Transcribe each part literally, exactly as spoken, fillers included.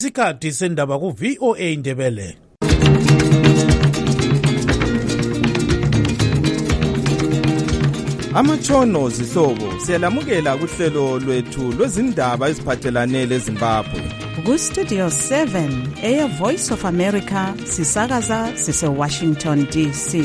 Isikhathi sendaba ku V O A Ndebele. Amatshono zihlobo siyalamukela kuhlelo lwethu lwezindaba eziphathelane leZimbabwe. Ku Studio seven eya Voice of America sisakaza sise Washington D C.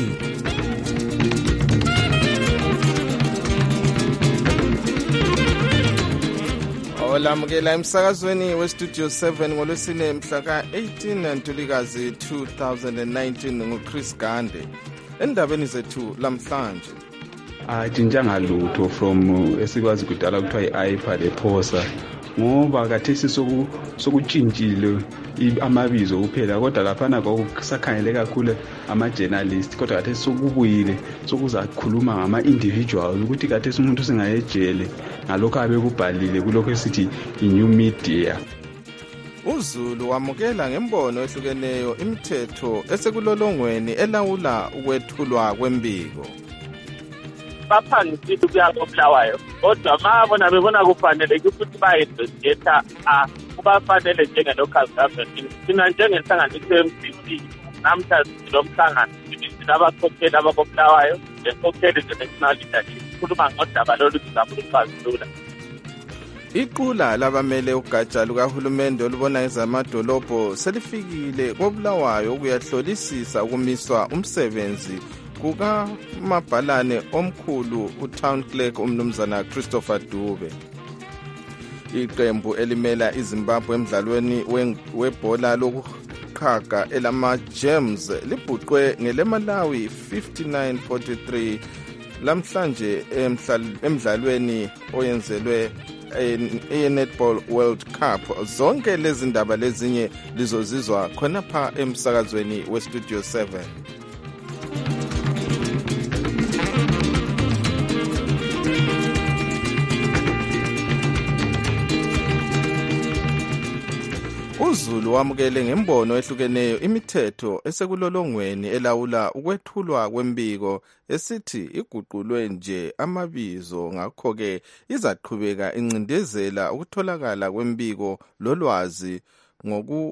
Olamukela emsakazweni we Studio seven ngolwesine mhla ka eighteen Ntulikazi two thousand nineteen nguChris Gande. Endabeni zethu lamhlanje ajinjanga lutho from esikwazi kudala kuthiwa I P A lephosa ngoba kathesi soku sokutshintshile amabizo kuphela kodwa laphana kwakusakhangele kakhulu ama journalist kodwa kathesi sokubuyile sokuza kukhuluma ngama individual ukuthi kathesi umuntu singayejele ngalokho abekubhalile kulokho esithi i-new media. uZulu wamukela ngembono ehlukeneyo imithetho esekulolongweni elawula ukwethulwa kwembiko. Baphangisa ukuyabo Bulawayo kodwa mabona bebona kufanele ukuthi bayinvestigate a kubafanele njenge local government sina njengenhlanganiso M C C namhla silomhlangano sinabakhokheli abakobulawayo lekhokheli ze-national leadership khuluma ngodaba lolu sizabulukazula. Iqula labamele ugatsha lukahulumende olubona ezamadolobho selifikile koBulawayo ukuyahlolisisa ukumiswa umsebenzi kuka mabhalane omkhulu uTown Clerk umnumzana Christopher Dube. Iqembu elimela iZimbabwe emidlalweni webhola lokukhaga elama Gems libhuqwe ngeleMalawi fifty-nine forty-three lamhlanje emidlalweni oyenzelwe e-Netball World Cup. Zonke lezi ndaba lezinye lizozizwa khona pha emsakazweni we Studio seven. uZulu wamukele ngembono ehlukeneyo imithetho esekulolongweni elawula ukwethulwa kwembiko esithi iguqulwe nje amabizo ngakho ke izaqhubeka incindezela ukutholakala kwembiko lolwazi ngoku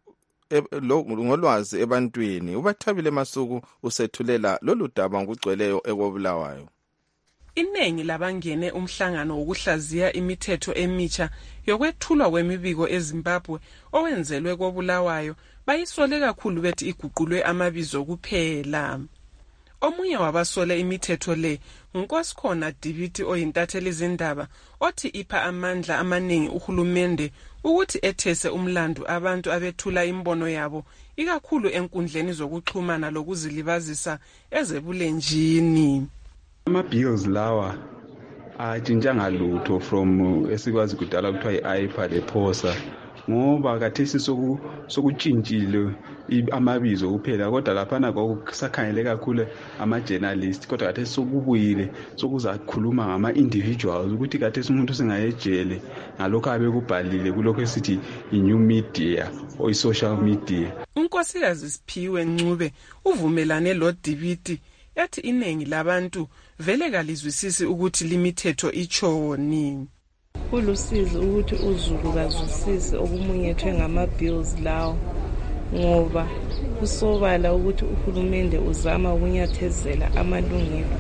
ngolwazi ebantwini. uBathabile Masuku usethulela lolu daba ngokugcweleyo ekobulawayo. Iningi labangene umhlangano wokuhlaziya imithetho emitsha yokwethulwa kwemibiko eZimbabwe owenzelwe koBulawayo bayisole kakhulu bethi iguqulwe amabizo kuphela. Omunye wabasole imithetho le nguNkosikhona Dibiti oyintatheli izindaba othi ipha amandla amaningi uhulumende ukuthi ethese umlando abantu abethula imbono yabo ikakhulu enkundleni zokuxhumana lokuzilibazisa ezebulenjini. Ama bills lawa ajinjanga lutho from esikwazi kudala kuthiwa I P A lephosa ngoba kathesi soku sokutshintshile amabizo kuphela kodwa laphana kwakusakhangele kakhulu ama journalist kodwa kathesi sokubuyile sokuza kukhuluma ngama individuals ukuthi kathesi umuntu singayejele ngalokho abekubhalile kulokho esithi i-new media or i-social media. uNkosikazi Siphiwe Ncube uvumelane lo Dibiti yathi iningi labantu vele kalizwisisi ukuthi limithetho ichoni. Kulusizo ukuthi uZulu kazwisise okumunyethwe ngama bills lawo ngoba kusobala ukuthi uhulumende uzama ukunyathezela amalungelo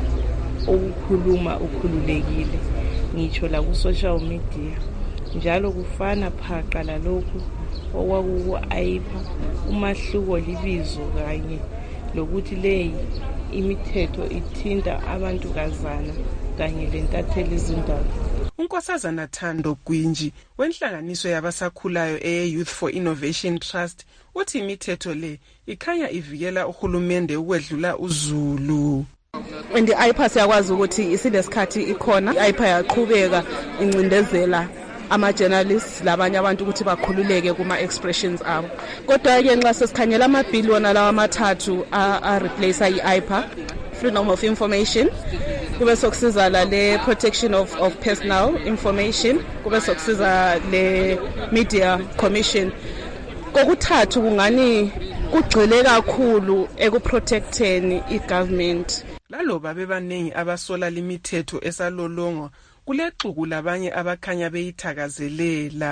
okukhuluma ukhululekile ngitsho la ku social media njalo kufana phaqa lalokhu okwakuku I P A umahluko libizo kanye lokuthi leyi imithetho ithinta abantu kazana kanye lentatheli izindaba. uNkosazana Thando Gwinji wenhlanganiso yabasakhulayo e-Youth for Innovation Trust uthi imithetho le ikhanya ivikela uhulumende ukwedlula uZulu. Indi I P A siyakwazi ukuthi isilesikhathi ikhona i I P A yaqhubeka incindezela ama journalists labanye abantu ukuthi bakhululeke kuma expressions abo kodwa ke nxa sesikhanyela ama bill wona lawa amathathu a replace i I P A freedom of information kube sokusiza la le protection of of personal information kube sokusiza le media commission kokuthathu kungani kugcwele kakhulu ekuprotecteni igovernment. Laloba bebaningi abasola limithetho esalolongwa kulexuku labanye abakhanya beyithakazelela.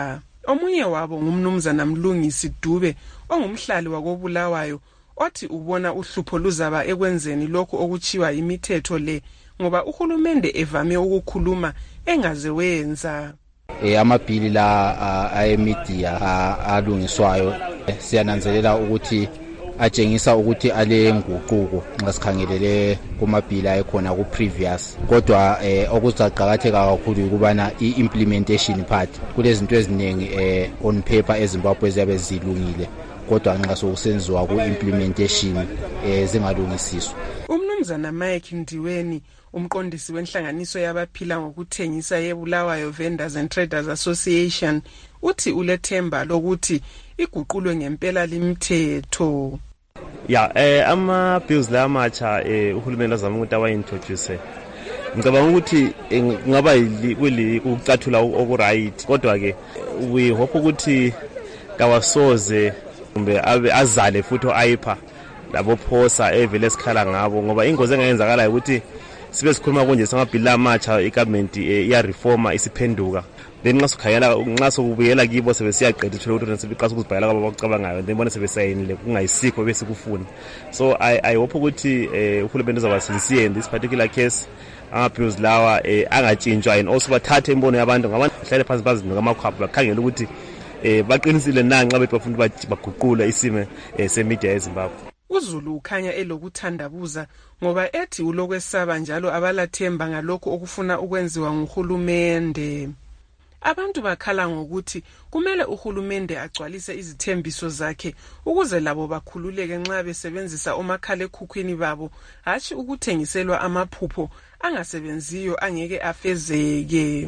Omunye wabo ngumnumzana Mlungisi Dube ongumhlali wakobulawayo othi ubona uhlupho luzaba ekwenzeni lokho okuchiwa imithetho le ngoba uhulumende evame ukukhuluma engaze wenza. Eh amabhili la ayemedia alungiswayo siyananzelela ukuthi atshengisa ukuthi ale nguquko nxa sikhangelele kumabhili ayekhona ku previous kodwa eh okuzaqhakatheka kakhulu ukubana i-implementation part kulezinto eziningi eh on paper eZimbabwe eziyabe zilungile kodwa nxa sokusenziwa ku-implementation eh zingalungisiswa. Umnumzana Mike Ndiweni umqondisi wenhlanganiso yabaphila ngokuthengisa yeBulawayo Vendors and Traders Association uthi ulethemba lokuthi iguqulwe ngempela limithetho. Ya eh ama bills la macha eh uhulumeni azama ukuthi abayintroduce. Ngicabanga ukuthi ngaba yili ukucathula oku right kodwa ke we hope ukuthi kawasoze kumbe azale futhi oAIPA labo phosa evele sikhala ngabo ngoba ingozi engayenzakala ukuthi sibe sikhuluma konje samabhili amatsha igovernment iya reforma isiphenduka then nxa sokhayela nxa sobuyela kibo sebesiyaqedwa uthola ukuthi sebeqasa ukuzibhalela kwabo bakucabangayo then bona sebesayinile kungayisikho bese kufuna. So i i hope ukuthi uhulumeni uzaba sincere in this particular case ama-bills lawa angatshintshwa and also bathathe imbono yabantu ngabantu bahlale phansi bazinika amakhwapha bakhangela ukuthi eh baqinisile nanxa bethi bafuna ukuthi baguqule isimo semedia eZimbabwe. uZulu ukhanya elokuthandabuza ngoba ethi ulokwesaba njalo abalathemba ngalokho okufuna ukwenziwa nguhulumende. Abantu bakhala ngokuthi kumele uhulumende agcwalise izithembiso zakhe ukuze labo bakhululeke nxa besebenzisa omakhalekhukhwini babo hashi ukuthengiselwa amaphupho angasebenziyo angeke afezeke.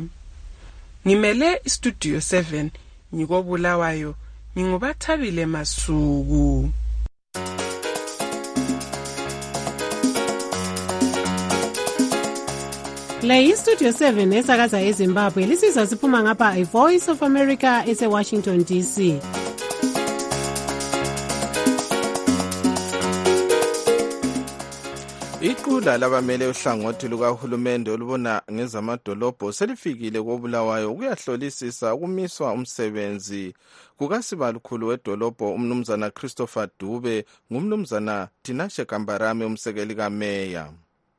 Ngimele iStudio seven ngikobulawayo ngingubathabile Masuku. Le iStudio seven esakaza eZimbabwe lisizwa siphuma ngapha iVoice of America eseWashington D C. Iqula labamele uhlangothi lukahulumende olubona ngezamadolobho selifikile koBulawayo ukuyahlolisisa ukumiswa umsebenzi kukasibalukhulu wedolobho umnumzana Christopher Dube ngumnumzana Tinashe Kambarame umsekeli kameya.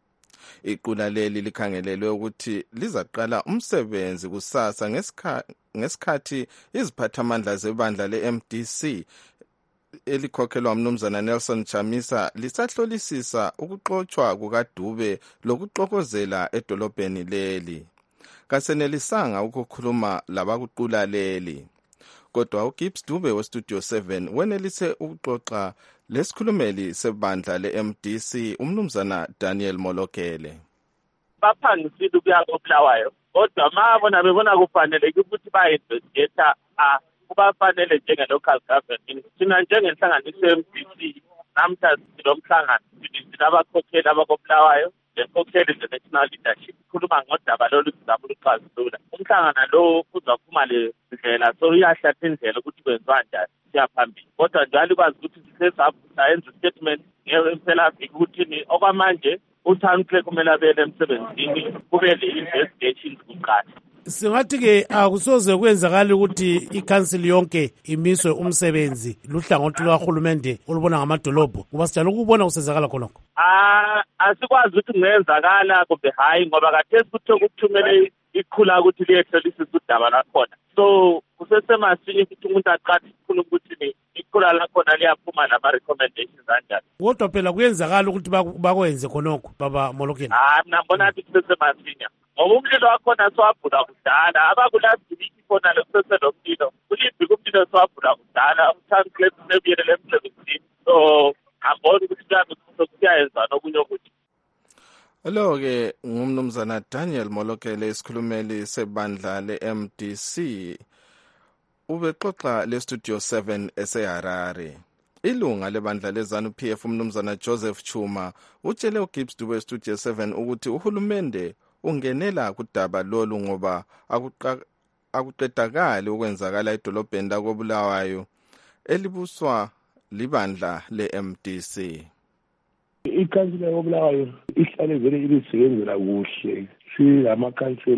Iqula leli likhangelelwe ukuthi lizaqala umsebenzi kusasa ngesikhathi iziphathamandla zebandla le-M D C elikhokhelwa umnumzana Nelson Chamisa lisahlolisisa ukuxoxwa kukaDube lokuxokozela edolobheni leli. Kasenelisanga ukukhuluma labakuqula leli. Kodwa uGibbs Dube weStudio seven wenelise ukuxoxa lesikhulumeli sebandla le-M D C umnumzana Daniel Molokele. Baphangisile ukuya koBulawayo kodwa mabona bebona kufanele ukuthi ba-investigate a kubafanele njenge-local government thina njengenhlanganiso ye-M D C namhla silomhlangano sinabakhokheli abakoBulawayo lekhokheli the-national leadership khuluma ngodaba lolu sizama ukuxazulula. Umhlangano lo uzaphuma le ndlela so uyahlatha indlela ukuthi kwenziwa njani siyaphambili kodwa njalo kwazi ukuthi sisesayenza statement ngempela ukuthi okwamanje uTown Clerk kumele abele emsebenzini kube le-investigation kuqala. Singathi-ke akusoze kwenzakala ukuthi i-council yonke imiswe umsebenzi luhlangothi lukahulumende olubona ngamadolobho ngoba sijalo ukubona kusenzakala khonokho. Ah asikwazi ukuthi kungenzakala kumbe hayi ngoba kathesi kuthiwe ukuthumele iqhula ukuthi liyehlolisisa udaba lakhona. So kusesemasinya ukuthi umuntu aqathi ukukhuluma ukuthi iqhula lakhona liyaphuma nama-recommendations anjani. Kodwa phela kuyenzakala ukuthi bakwenze khonokho baba Molokeni. Ah mina ngibona ukuthi kusesemasinya ngoba umlilo wakhona siwabhula kudala abakulaziviki khona lekuseselo mlilo kuliphi kumlilo siwabhula kudala uTown Clerk sebuyelele emsebenzini. So angiboni ukuthi kuyayenza nokunye ukuthi. Lo-ke ngumnumzana Daniel Molokele isikhulumeli sebandla le-M D C ubexoxa leStudio seven eseHarare. Ilunga lebandla lezanu P F umnumzana Joseph Chuma utshele uGibbs Dube weStudio seven ukuthi uhulumende ungenela kudaba lolu ngoba akuqedakali ukwenzakala edolobheni lakoBulawayo elibuswa libandla le-M D C. Ikhansila yoBulawayo ihlale vele ilisebenzela kuhle silamakhansela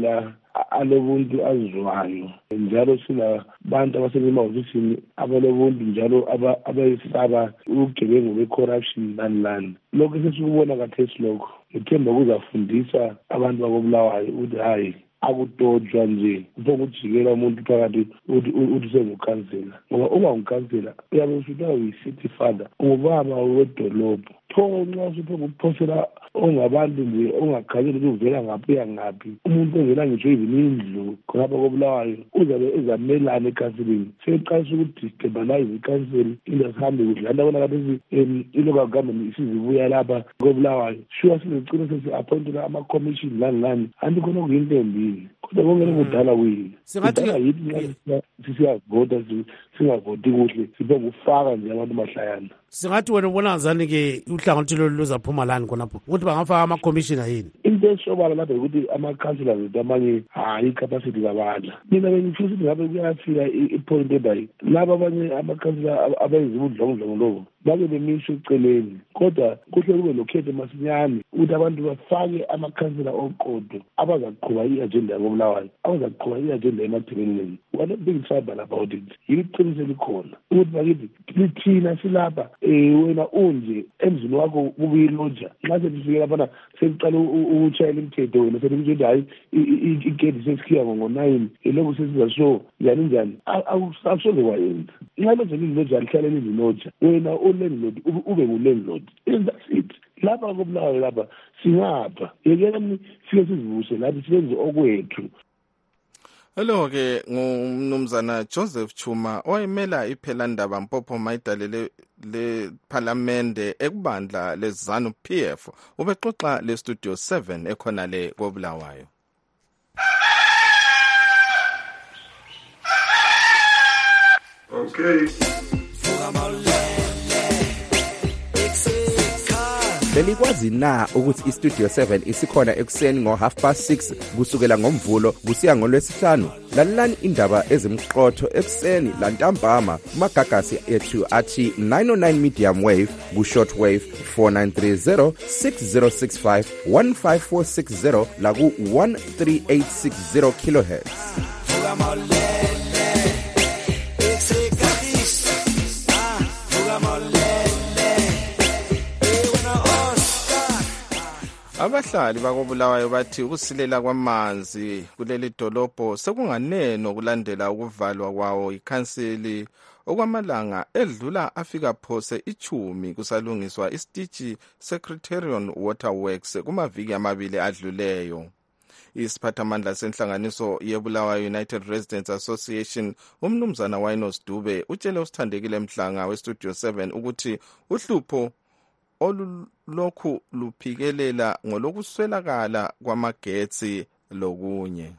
alobuntu azizwayo, njalo sinabantu abasebenza emahhovisini abalobuntu njalo abayisaba ubugebengu be-corruption lani lani. Lokho sesikubona khathesi lokho, ngithemba kuzafundisa abantu bakobulawayo ukuthi hayi akudodjwa nje ukujikela umuntu phakathi uthi sengukhansela, ngoba uma ngukhansela uyabe usuthiwa uyi-city father, ungubaba wedolobho. Pho nxa usuphe ukuphosela ongabantu nje ongakhanyeli ukuthi uvela ngaphi uya ngaphi, umuntu ongela ngitsho even indlu khonapha kobulawayo uzabe ezamelana ekhanseleni. Seqalisa ukudestabilize ikhanseli into asihambe kuhle. Lanto abona kathi i-local government isizibuya lapha kobulawayo, sure sizigcina sesi-appointela ama-commission lani lani, anti khona kuyinto embili. Kodwa kongele kudala kuyini kudala yithi sisiyavota singavoti kuhle sibe ngufaka nje abantu mahlayana. Singathi wena ubona ngazani-ke uhlangothi lolu luzaphuma lani khonapho ukuthi bangafaka ama-commissioner yini? Into esobala lapha ukuthi ama-councillors ethu amanye hayi icapacity kabala. Mina bengifisa ukuthi ngabe kuyafika ipoint ebayi laba abanye ama-councillor abenza ubudlongondlongo lobo bake bemisho eceleni, kodwa kuhle kube lokhetho masinyane ukuthi abantu bafake ama-councillor oqodo abazaqhuba i-agenda yakobulawayo, abazaqhuba i-agenda emathebeleleni. One big tribal about it yilo iqiniso elikhona ukuthi bakithi lithina silapha um wena unje emzini wakho kubuyiloja nxa selifike laphana seliqala ukutshayela imithetho wena selikutsho ukuthi hayi igedi sesikhiya ngo-nine elokhu sesiza so njani njani akusoze kwayenza. Nxa loja liloja alihlale liziloja wena ulandlord ube ngulandlord, and that's it. Lapha kobulawayo lapha singapha yekelani sike sizivuse lathi sibenze okwethu. Hello-ke ngumnumzana Joseph Chuma owayemela iphelandaba Mpopho Mayidale lephalamende ekubandla leZANU P F ubexoxa lestudio seven ekhona le kobulawayo. Okay. Belikwazi na ukuthi istudio seven isikhona ekuseni ngo half past six kusukela ngomvulo kusiya ngolwesihlanu? Lalelani indaba ezimqotho ekuseni lantambama kumagagasi ethu athi nine oh nine medium wave ku short wave four nine three zero six zero six five one five four six zero la ku one three eight six zero kilohertz. Abahlali bakobulawayo bathi ukusilela kwamanzi kuleli dolobho sekunganeno kulandela ukuvalwa kwawo ikhanseli okwamalanga edlula afika phose ichumi kusalungiswa isitichi Secretarian Waterworks kumaviki amabili adluleyo. Isiphathamandla senhlanganiso yeBulawayo United Residents Association umnumzana Wainos Dube utshele usithandekile Mhlanga westudio seven ukuthi uhlupho olulokhu luphikelela ngolokuswelakala kwamagetsi lokunye.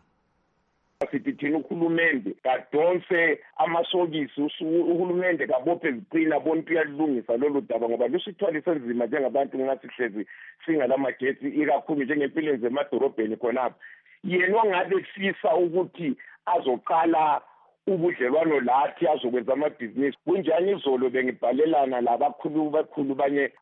Sithi thina uhulumende kadonse amasokisi uhulumende kabophe iziqina bonke uyalungisa lolu daba ngoba lusithwalise nzima njengabantu ngathi hlezi singalamagetsi ikakhulu njengempilo zemadorobheni khonapha. Yena ongabe fisa ukuthi azoqala ubudlelwano lathi azokwenza amabhizinisi kunjani izolo bengibhalelana labakhulu bakhulu banye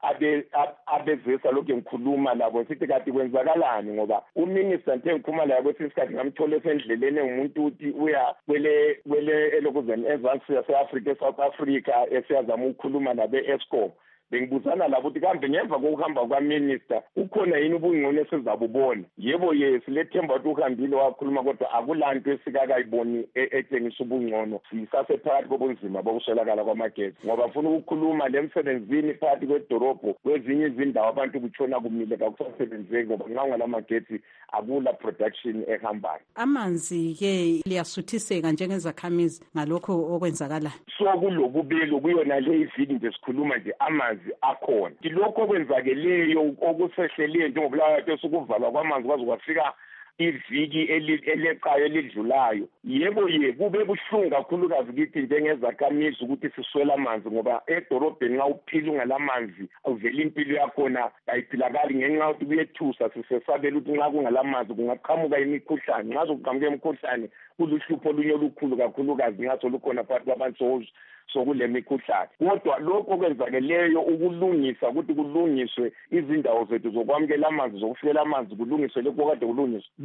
abezesa lokho ngikhuluma labo sithi kade kwenzakalani ngoba uminister nte ngikhuluma laye kwesinye isikhathi ngamthola esendleleni ngumuntu uthi uya kwele kwele elokuzeni ezansi yase-Africa eSouth Africa esiyazama ukukhuluma nabe-Eskom. Bengibuzana labo ukuthi kambe ngemva kokuhamba kwaminister ukhona yini ubungcono esizabubona? Yebo yes lethemba ukuthi uhambile wakhuluma kodwa akulanto esikakayiboni etshengisa ubungcono. Sisasephakathi kobunzima bokuswelakala kwamagetsi ngoba mfuna ukukhuluma lemsebenzini phakathi kwedorobho kwezinye izindawo abantu kutshona kumile kakusasebenzeki ngoba nxa ungalamagetsi akula production ehambayo. Amanzi-ke liyasuthiseka njengezakhamizi ngalokho okwenzakala. So kulokubili kuyona le iviki nje sikhuluma nje amanzi akhona. Lokho kwenzakeleyo okusehleleyo njengobulawayo sokuvalwa kwamanzi kwaze kwafika iviki eleqayo elidlulayo. Yebo ye kube buhlungu kakhulukazi kithi njengezakhamizi ukuthi siswela amanzi ngoba edorobheni nxa uphila ungalamanzi uvela impilo yakhona ayiphilakali ngenxa yokuthi kuyethusa sisesabela ukuthi nxa kungalamanzi kungaqhamuka imikhuhlane. Nxa sokuqhamuka imikhuhlane kuluhlupho olunye olukhulu kakhulukazi ngaso lukhona phakathi kwabantu sokule mikhuhlane. Kodwa lokho kwenzakeleyo ukulungisa ukuthi kulungiswe izindawo zethu zokwamukela amanzi zokufikela amanzi kulungiswe lokho kade kulungiswe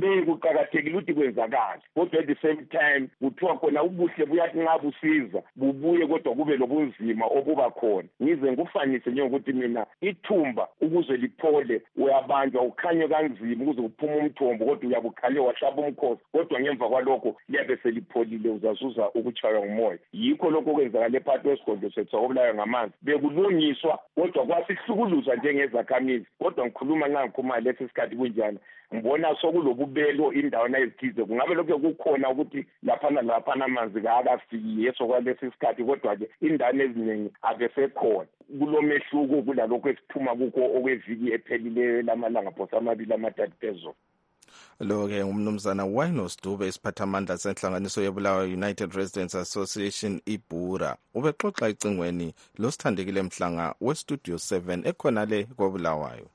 bekuqakathekile ukuthi kwenzakala kodwa at the same time kuthiwa khona ubuhle buyathi nxa busiza bubuye kodwa kube lobunzima obuba khona ngize ngufanise njengokuthi mina ithumba ukuze liphole uyabanjwa ukhanye kanzima ukuze uphume umthombo kodwa uyabukhanye washaba umkhosi kodwa ngemva kwalokho liyabe selipholile uzazuza ukutshaywa ngumoya yikho lokho kwenzakala ephakathi kwesigodlo sethu okubulayo ngamanzi bekulungiswa kodwa kwasihlukuluza njengezakhamizi kodwa ngikhuluma nxa ngikhuluma lesi sikhathi kunjani ngibona sokulobubelo indawana ezithize kungabe lokho kukhona ukuthi laphana laphana amanzi kaakafiki yeso kwalesi sikhathi kodwa-ke indawana eziningi abesekhona kulomehluko kulalokho esiphuma kukho okweviki ephelileyo lamalanga phosa amabili amathathu phezulu. Lo-ke ngumnumzana Winos Dube isiphathamandla senhlanganiso yebulawayo United Residents Association ibhura ubexoxa icingweni losithandekile mhlanga westudio seven ekhona le kobulawayo.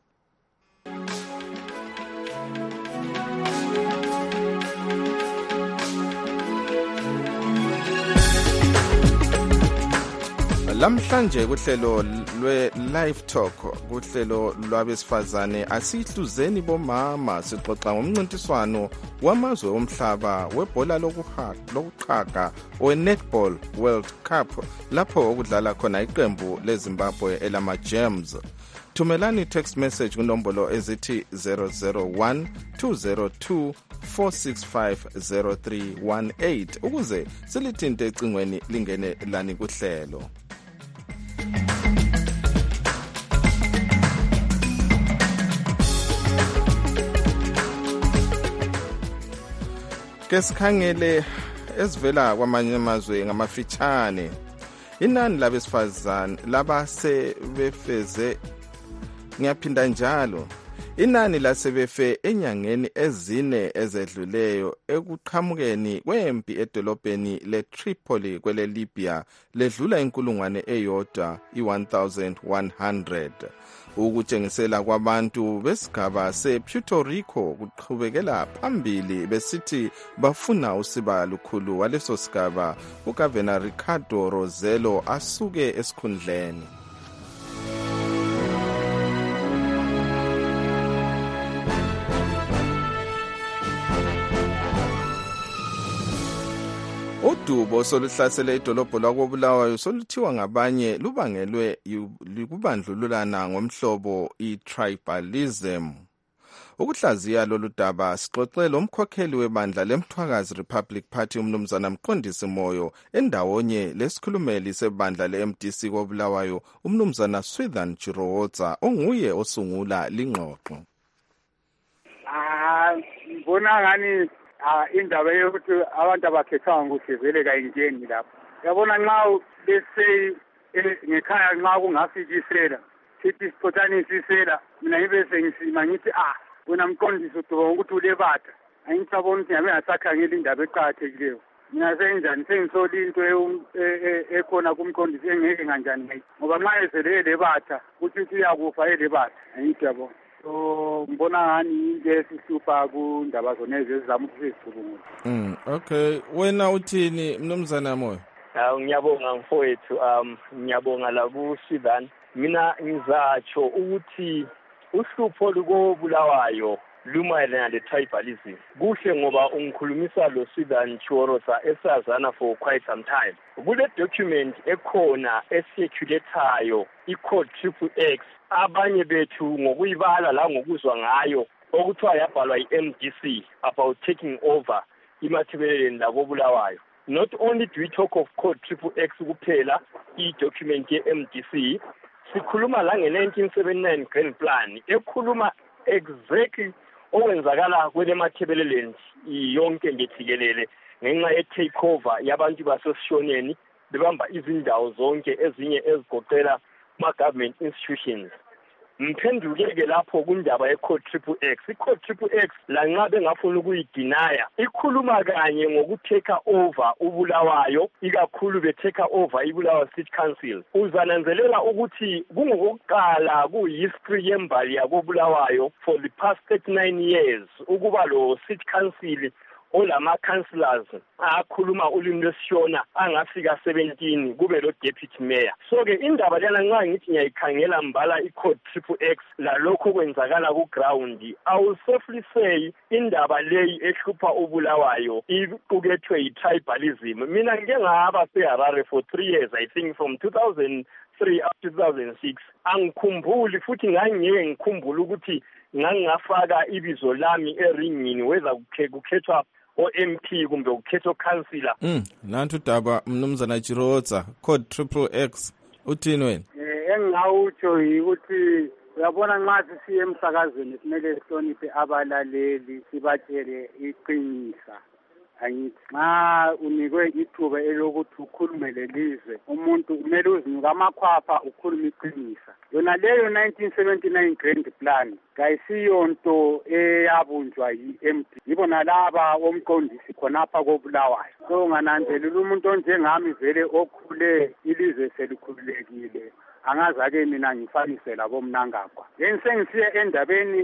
Lamhlanje kuhlelo lwe Live Talk kuhlelo lwabesifazane asihluzeni bomama sixoxa ngomncintiswano wamazwe omhlaba webhola lokuqhaga we-Netball World Cup lapho okudlala khona iqembu leZimbabwe elama Gems. Thumelani text message kunombolo ezithi zero zero one two zero two four six five zero three one eight ukuze silithinte ecingweni lingene lani kuhlelo. Ke sikhangele esivela kwamanye amazwe ngamafitshane inani labesifazane labasebefeze ngiyaphinda njalo inani lasebefe enyangeni ezine ezedluleyo ekuqhamukeni kwempi edolobheni leTripoli kwele Libya ledlula inkulungwane eyodwa i-one thousand one hundred. Ukutshengisela kwabantu besigaba sePuerto Rico kuqhubekela phambili besithi bafuna usiba lukhulu waleso sigaba uGavana Ricardo Rossello asuke esikhundleni. Udubo soluhlasele idolobho lakobulawayo soluthiwa ngabanye lubangelwe kubandlululana ngomhlobo i-tribalism. Ukuhlaziya lolu daba sixoxele umkhokheli webandla leMthwakazi Republic Party umnumzana Mqondisi Moyo endawonye lesikhulumeli sebandla le-M D C kobulawayo umnumzana Swithan Chirowotsa onguye osungula lingxoxo. Ah, ngibona ngani Ah indaba yokuthi abantu abakhethanga ukuthi vele kayingeni lapho yabona nxa bese ngekhaya nxa kungafikisela sithi siphotanisa isela mina ngibe sengisima ngithi ah wena Mqondisi uduba ukuthi ulebatha angicabona ukuthi ngabe ngasakhangela indaba eqhakathekileyo mina senjani sengisoli into ekhona kumqondisi engeke kanjani ngoba nxa esele lebatha ukuthi uyakufa elebatha angiyabona. So ngibona ngani into esihlupha kundaba zonezi ezizama ukuthi sizicubungule. Mm okay wena uthini mnumzana Moyo? Hawu ngiyabonga mfowethu um ngiyabonga la ku Swithan mina ngizatsho ukuthi uhlupho lukobulawayo lumayelana le-tribalism kuhle ngoba ungikhulumisa lo Swithan Chirowotsa esazana for quite some time. Kule document ekhona esirculatayo i-code triple X abanye bethu ngokuyibala la ngokuzwa ngayo okuthiwa yabhalwa i-M D C about taking over imathebeleni lakobulawayo. Not only do we talk of code triple X kuphela i-document ye-M D C sikhuluma la nge-nineteen seventy-nine grand plan ekhuluma exactly okwenzakala kwele mathebeleleni yonke ngethikelele ngenxa ye-takeover yabantu basesishoneni bebamba izindawo zonke ezinye ezigoqela ma-government institutions. Mphenduleke lapho kundaba ye-code triple X. I-code triple X lanxa bengafuna ukuyidinaya ikhuluma kanye ngokuteka over ubulawayo ikakhulu beteka over ibulawayo city council. Uzananzelela ukuthi kungokuqala kuhistory yembali yakobulawayo for the past thirty-nine years ukuba lo city council olama-councillors akhuluma ulimi lwesishona angafika seventeen kube lo deputy mayor. So-ke indaba lena nxa ngithi ngiyayikhangela mbala i-code triple x lalokho kwenzakala ku-ground, I will safely say indaba leyi ehlupha uBulawayo iqukethwe yi-tribalism. Mina ngike ngahamba seHarare for three years, I think from two thousand three up to two thousand six. Angikhumbuli futhi ngangiyeke ngikhumbula ukuthi ngangingafaka ibizo lami eringini weza kukhethwa o-M P kumbe kukhethwa councillor. Mm, nantu daba mnumzana Chiroza, code triple X. Uthini wena? Eh engawutsho ukuthi uyabona nxa sisiye emsakazweni kumele sihloniphe abalaleli sibatshele iqiniso. Angithi nxa unikwe ithuba elokuthi ukhulume lelizwe umuntu kumele uzinike amakhwapha ukhulume iqiniso. Yona leyo nineteen seventy-nine grand plan kayisiyonto eyabunjwa yi-M D, yibona laba omqondisi khonapha koBulawayo. So ngananzelela umuntu onjengami vele okhule ilizwe selikhululekile angazake mina ngifanise labo mnangagwa. Yeni sengisiye endabeni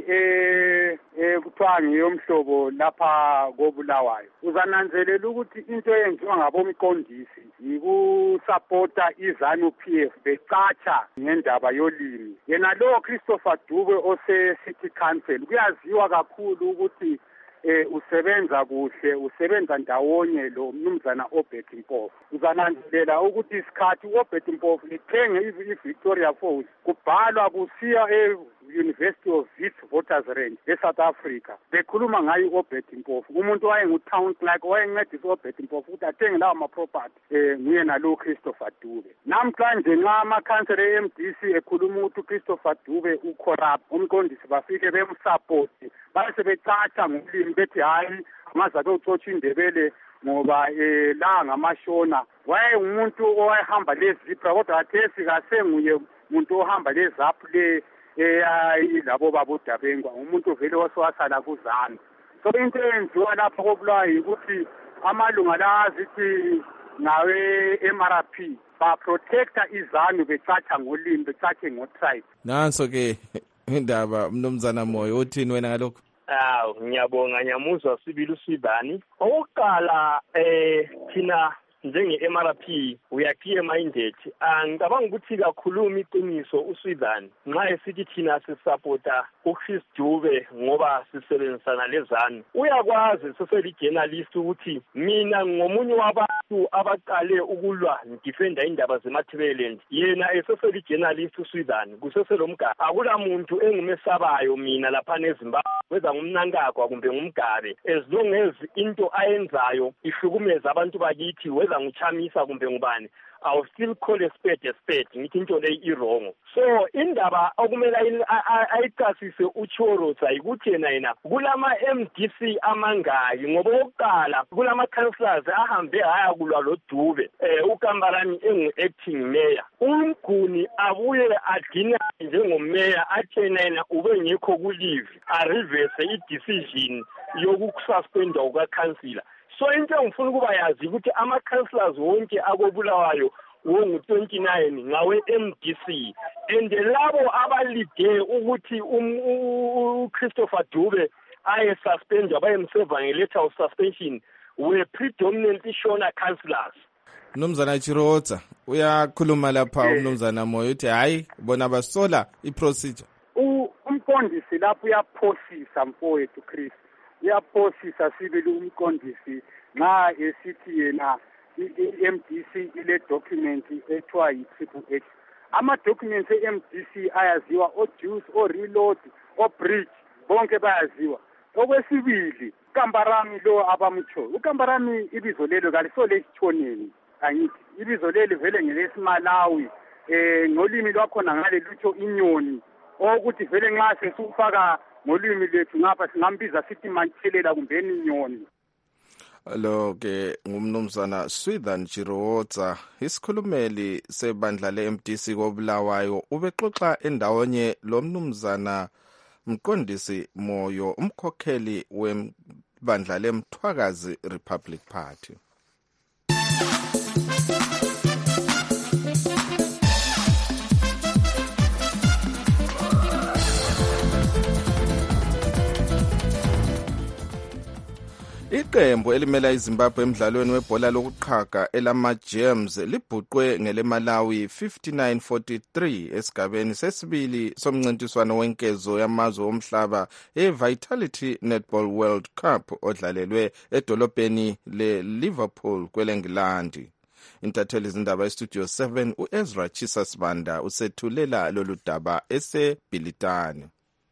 eh ekuthiwa ngiyomhlobo lapha koBulawayo. Uzananzelela ukuthi into eyenziwa ngabomqondisi yikusupporta iZANU P F becatsha ngendaba yolimi. Yena lo Christopher Dube ose City Council kuyaziwa kakhulu ukuthi eh usebenza kuhle, usebenza ndawonye lo mnumzana Obert Mpofu. Uzananzelela ukuthi isikhathi uObert Mpofu lithenge iVictoria Falls kubhalwa kusiya e University of Wits Voters Range eSouth Africa. Bekhuluma ngayo uObert Mpofu. Umuntu wayengu-town clerk wayencedisa uObert Mpofu ukuthi athenge lawo ma-property eh nguye nalo Christopher Dube. Namhlanje nxa amakhansela e-M D C ekhuluma ukuthi uChristopher Dube ucorrupt, umqondisi bafike bemsupport base becatsha ngolimi bethi hayi angazake ucotsha indebele ngoba eh la ngamashona. Wayengumuntu owahamba lezipra kodwa athesi kasenguye umuntu ohamba lezaphu le eh labo babudabengwa umuntu vele waswasala kuzana. So into enziwa lapha koBulawayo ukuthi amalunga la azithi nawe M R P ba protector iZANU becatsha ngolimi becatshe ngotribe. Nanso ke indaba mnumzana Moyo uthini wena ngalokho? Ah, ngiyabonga nyamuzwa sibili usibani. Oqala eh thina njenge-M R P uyakhiye minded angicabanga ukuthi kakhuluma iqiniso uSwidani nxa esithi thina sisupporta uChris Dube ngoba sisebenzisana leZANU. Uyakwazi seseli-journalist ukuthi mina ngomunye wabantu abaqale ukulwa ndifenda indaba zeMatabeleland. Yena eseseli-journalist uSwidani kuseselomgaba. Akula muntu engumesabayo mina lapha eZimbabwe weza ngumnankagwa kumbe ngumgabe as long as into ayenzayo ihlukumeza abantu bakithi weza nguchamisa kumbe ngubani. I will still call a spade a spade ngithi into leyi iwrong. So indaba okumele ayichasise uChoroza ukuthi yena yena kulama M D C amangaki ngoba oqala kulama councillors ahambe haya kulwa lo Dube eh uKambarani engu acting mayor. Umguni abuye agcina njengomayor athena yena ube ngekho ku leave a reverse i decision yokususpenda uka councillor. So into ngifuna ukuba yazi ukuthi ama-councillors wonke akoBulawayo wongu twenty-nine ngawe M D C and labo abalide ukuthi uChristopher Dube aye suspendwa bayemserva nge-letter of suspension were predominantly Shona councillors. Mnumzana Chiroza uyakhuluma lapha umnumzana Moyo uthi hayi bona basola i-procedure. Umqondisi lapho uyaphosisa mfowethu Chris. Uyaphosisa sibili umqondisi nxa esithi yena i-M D C ile document ethiwa yi-triple X. Ama-documents e-M D C ayaziwa o-Juice, o-Reload, o-Bridge, bonke bayaziwa. Okwesibili, uKambarami lo abamtsho. uKambarami ibizo lelo kalisole isithoneni. Angithi ibizo leli vele ngelesimalawi eh ngolimi lwakhona ngale lutho inyoni ukuthi vele nxa sesufaka ngolimi lethu ngapha singambiza sithi manthelela kumbeni inyoni. Lo ke ngumnumzana Swidani Chiroza isikhulumeli sebandla le-M D C koBulawayo ubexoxa endawonye lo mnumzana mqondisi Moyo umkhokheli webandla leMthwakazi Republic Party. Iqembu elimela iZimbabwe emidlalweni webhola lokuqhaga elama-Gems libhuqwe ngeleMalawi fifty-nine forty-three esigabeni sesibili somncintiswano wenkezo yamazwe omhlaba e-Vitality Netball World Cup odlalelwe edolobheni le-Liverpool kwelengilandi. Intatheli izindaba estudio seven uEzra Chisasbanda usethulela lolu daba eseBhilitane.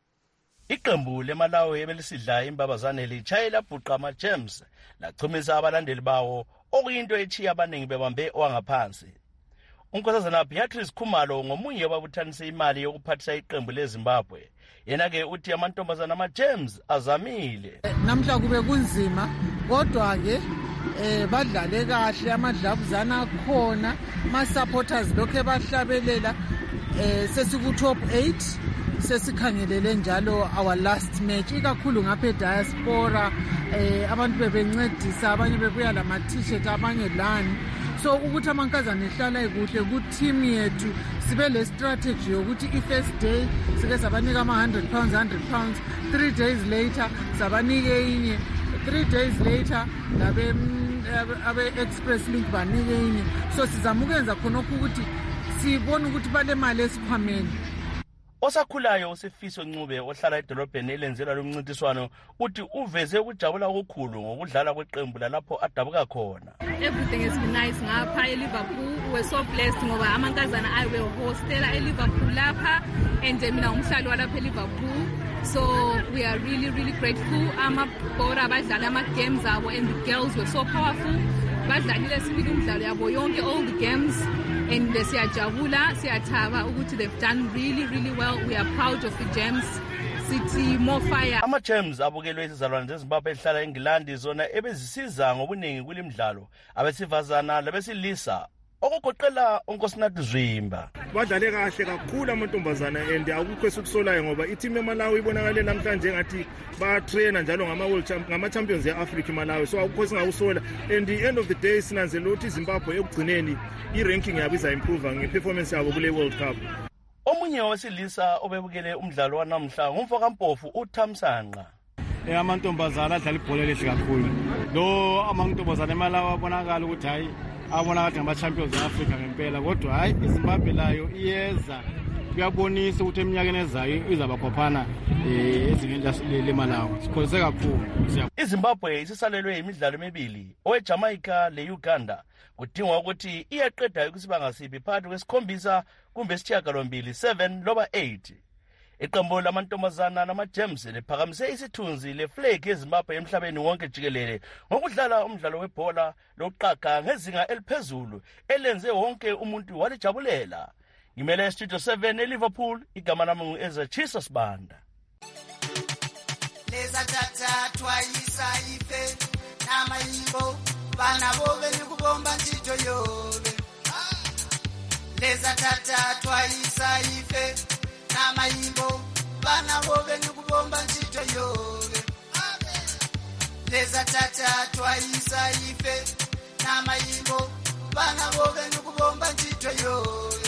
Iqembu leMalawi ebelisidla imbabazane litshayela bhuqa ama-Gems lachumisa abalandeli bawo okuyinto echiya abaningi bebambe owangaphansi. Unkosazana Beatrice Khumalo ngomunye wababuthanise imali yokuphathisa iqembu leZimbabwe. Yena-ke uthi amantombazana ama-Gems azamile. Namhla kube kunzima kodwa ke eh badlale kahle amadlavuzana akhona ama-supporters lokho bahlabelela eh sesiku top eight sesikhangelele njalo our last match ikakhulu ngapha ediaspora eh abantu bebencedisa abanye bebuya lama t-shirt abanye lani so ukuthi amankazana ehlala ekuhle ku team yethu sibe le strategy yokuthi i-first day sike sabanika ama one hundred pounds one hundred pounds three days later sabanike inye three days later labe abe express link banike inye so sizamukenza khonokho ukuthi sibone ukuthi bale mali esiphameni. Osakhulayo uSifiso Ncube ohlala edolobheni elenzelwa lomncintiswano uthi uveze ukujabula okukhulu ngokudlala kweqembu lapho adabuka khona. Everything has been nice ngapha eLiverpool. We're so blessed ngoba amankazana ayiwe hostela eLiverpool lapha and mina umhlali walapha eLiverpool. So we are really really grateful. Amabhora badlala ama games abo and the girls were so powerful. Badlalile sibili umdlalo yabo yonke all the games. And siyajabula siyathaba ukuthi they've done really really well. We are proud of the Gems. City more fire. Ama-Gems abukelwe izizalwane zeZimbabwe ehlala eNgilandi zona ebezisiza ngobuningi kulimdlalo abesifazana labesilisa okugoqela uNkosinathi Zwimba. Badlale kahle kakhulu amantombazana and akukho esikusolayo ngoba i-team eMalawi ibonakale namhlanje ngathi ba-traina njalo ngama-world ngama-champions e-Africa eMalawi so akukho singawusola and the end of the day sinanzela ukuthi iZimbabwe ekugcineni i-ranking yabo iza-improve nge-performance yabo kule World Cup. Omunye wasilisa obebukele umdlalo wanamhla ngumfokampofu uThamsanqa. Eh amantombazana adlala ibhola lehle kakhulu. Lo amantombazana eMalawi abonakala ukuthi hayi abona kathi ngama-champions e-Africa ngempela kodwa hayi iZimbabwe layo iyeza kuyabonisa ukuthi eminyakeni ezayo izaba khophana ezingeni leMalawi. Sikholise kakhulu. iZimbabwe isisalelwe imidlalo emibili oweJamaica leUganda kudingwa ukuthi iyaqeda ukusibanga sibi phakathi kwesikhombisa kumbe isithiyagalombili seven loba eight. Iqembu lamantombazana nama-Gems liphakamise isithunzi leflag yeZimbabwe emhlabeni wonke jikelele ngokudlala umdlalo webhola lokuqhaga ngezinga eliphezulu elenze wonke umuntu walijabulela. Ngimele Studio seven eLiverpool, igama lami ngu-Ezra Chisasbanda. Leza tata twayisa ife namayimbo bana bobe nikubomba ntito yobe. Leza tata twayisa ife namayimbo bana bobe nikubomba ntito yobe. Leza tata twayisa ife namayimbo bana bobe nikubomba ntito yobe.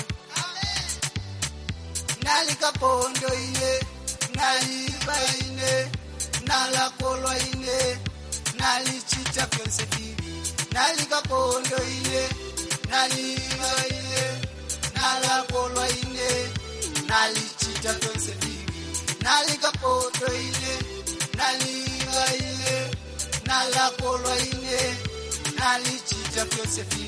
Nalika pondo ine naliba ine nalakolwa ine nalichita pyonse bibi nalika pondo ine naliba ine nalakolwa ine nalichita pyonse bibi nalika pondo ine naliba ine nalakolwa ine nalichita pyonse bibi.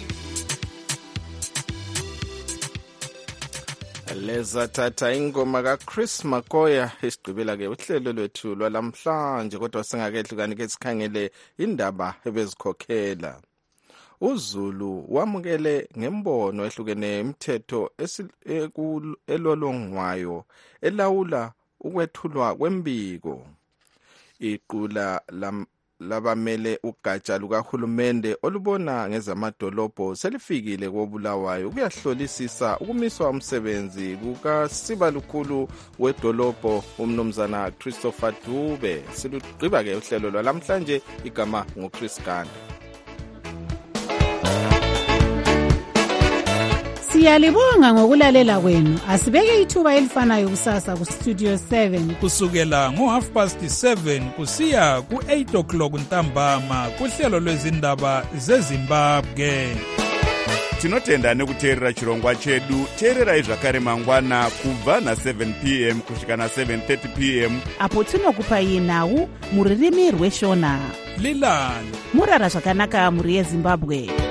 Leza tata ingoma kaChris Makoya isigqibela ke uhlelo lwethu lwalamhlanje kodwa singakehlukani ke sikhangele indaba ebezikhokhela. uZulu wamukele ngembono ehlukene imithetho elolongwayo elawula ukwethulwa kwembiko. Iqula labamele ugatsha lukahulumende olubona ngezamadolobho selifikile koBulawayo kuyahlolisisa ukumiswa umsebenzi kukasibalukhulu wedolobho umnumzana Christopher Dube. Siluqhiba ke uhlelo lwalamhlanje, igama nguChris Ganda. Siyalibonga ngokulalela kwenu. Asibeke ithuba elifanayo kusasa ku Studio seven kusukela ngo half past seven kusiya ku eight o'clock ntambama kuhlelo lwezindaba zeZimbabwe. Tinotenda nekuteerera chirongwa chedu. Teererai zvakare mangwana kubva na seven p m kusvika na seven thirty p m apo tinokupai nhau muririmi rweshona. Lilani murara zvakanaka muri yeZimbabwe.